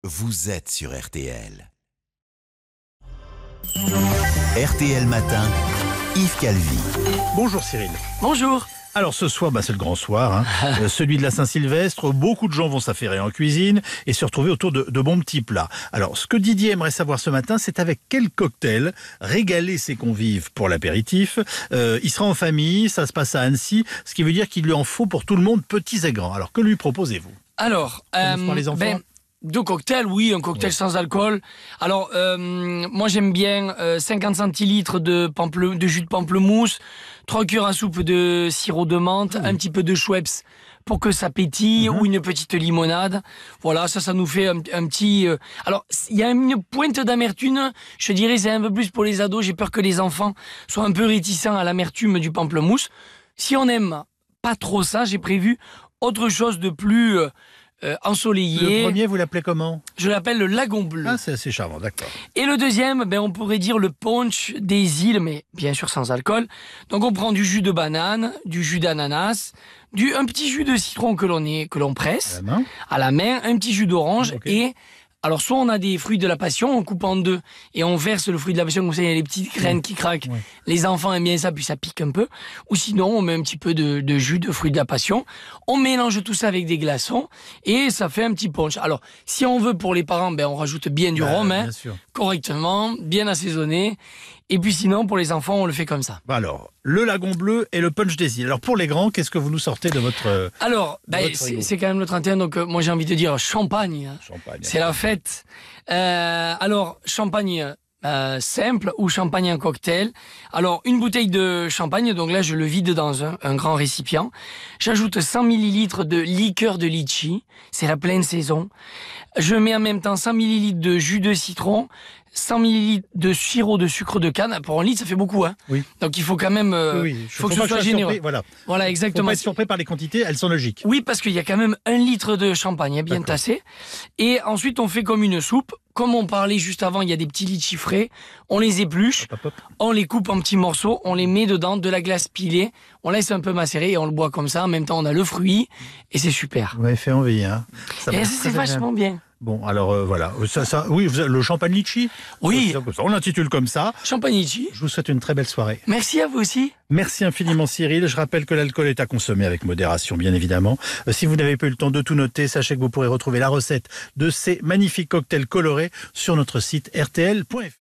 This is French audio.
vous êtes sur RTL. RTL Matin, Yves Calvi. Bonjour Cyril. Bonjour. Alors ce soir, c'est le grand soir, celui de la Saint-Sylvestre. Beaucoup de gens vont s'affairer en cuisine et se retrouver autour de bons petits plats. Alors ce que Didier aimerait savoir ce matin, c'est avec quel cocktail régaler ses convives pour l'apéritif. Il sera en famille, ça se passe à Annecy, ce qui veut dire qu'il lui en faut pour tout le monde, petits et grands. Alors que lui proposez-vous? Alors, pour les enfants? deux cocktails, oui, un cocktail sans alcool. Alors, moi j'aime bien 50 centilitres de jus de pamplemousse, 3 cuillères à soupe de sirop de menthe, un petit peu de Schweppes pour que ça pétille, ou une petite limonade. Voilà, ça nous fait un petit... Alors, il y a une pointe d'amertume, je dirais c'est un peu plus pour les ados. J'ai peur que les enfants soient un peu réticents à l'amertume du pamplemousse. Si on n'aime pas trop ça, j'ai prévu autre chose de plus... ensoleillé. Le premier, vous l'appelez comment? Je l'appelle le lagon bleu. Ah, c'est assez charmant, d'accord. Et le deuxième, on pourrait dire le punch des îles, mais bien sûr sans alcool. Donc on prend du jus de banane, du jus d'ananas, un petit jus de citron que l'on presse à la main, un petit jus d'orange et... Alors, soit on a des fruits de la passion, on coupe en deux et on verse le fruit de la passion, comme ça il y a les petites graines qui craquent. Ouais. Les enfants aiment bien ça, puis ça pique un peu. Ou sinon, on met un petit peu de jus de fruits de la passion. On mélange tout ça avec des glaçons et ça fait un petit punch. Alors, si on veut pour les parents, on rajoute bien du rhum, correctement, bien assaisonné. Et puis sinon, pour les enfants, on le fait comme ça. Alors, le lagon bleu et le punch des îles. Alors, pour les grands, qu'est-ce que vous nous sortez de votre... Alors, c'est quand même le 31, donc moi j'ai envie de dire champagne. C'est la fête. Alors, champagne simple ou champagne en cocktail. Alors, une bouteille de champagne, donc là je le vide dans un grand récipient. J'ajoute 100 ml de liqueur de litchi, c'est la pleine saison. Je mets en même temps 100 ml de jus de citron, 100 ml de sirop de sucre de canne. Pour un litre, ça fait beaucoup, hein. Oui. Donc il faut quand même, faut que ce soit généreux. Voilà, exactement. Faut pas être surpris par les quantités, elles sont logiques. Oui, parce qu'il y a quand même 1 litre de champagne, bien tassé. Et ensuite, on fait comme une soupe. Comme on parlait juste avant, il y a des petits litchis frais. On les épluche, on les coupe en petits morceaux, on les met dedans, de la glace pilée. On laisse un peu macérer et on le boit comme ça. En même temps, on a le fruit et c'est super. Vous m'avez fait envie, hein. Et c'est vachement bien. Bon, alors voilà. Oui, le champagne litchi. Oui. On l'intitule comme ça. Champagne litchi. Je vous souhaite une très belle soirée. Merci à vous aussi. Merci infiniment Cyril. Je rappelle que l'alcool est à consommer avec modération, bien évidemment. Si vous n'avez pas eu le temps de tout noter, sachez que vous pourrez retrouver la recette de ces magnifiques cocktails colorés sur notre site rtl.fr.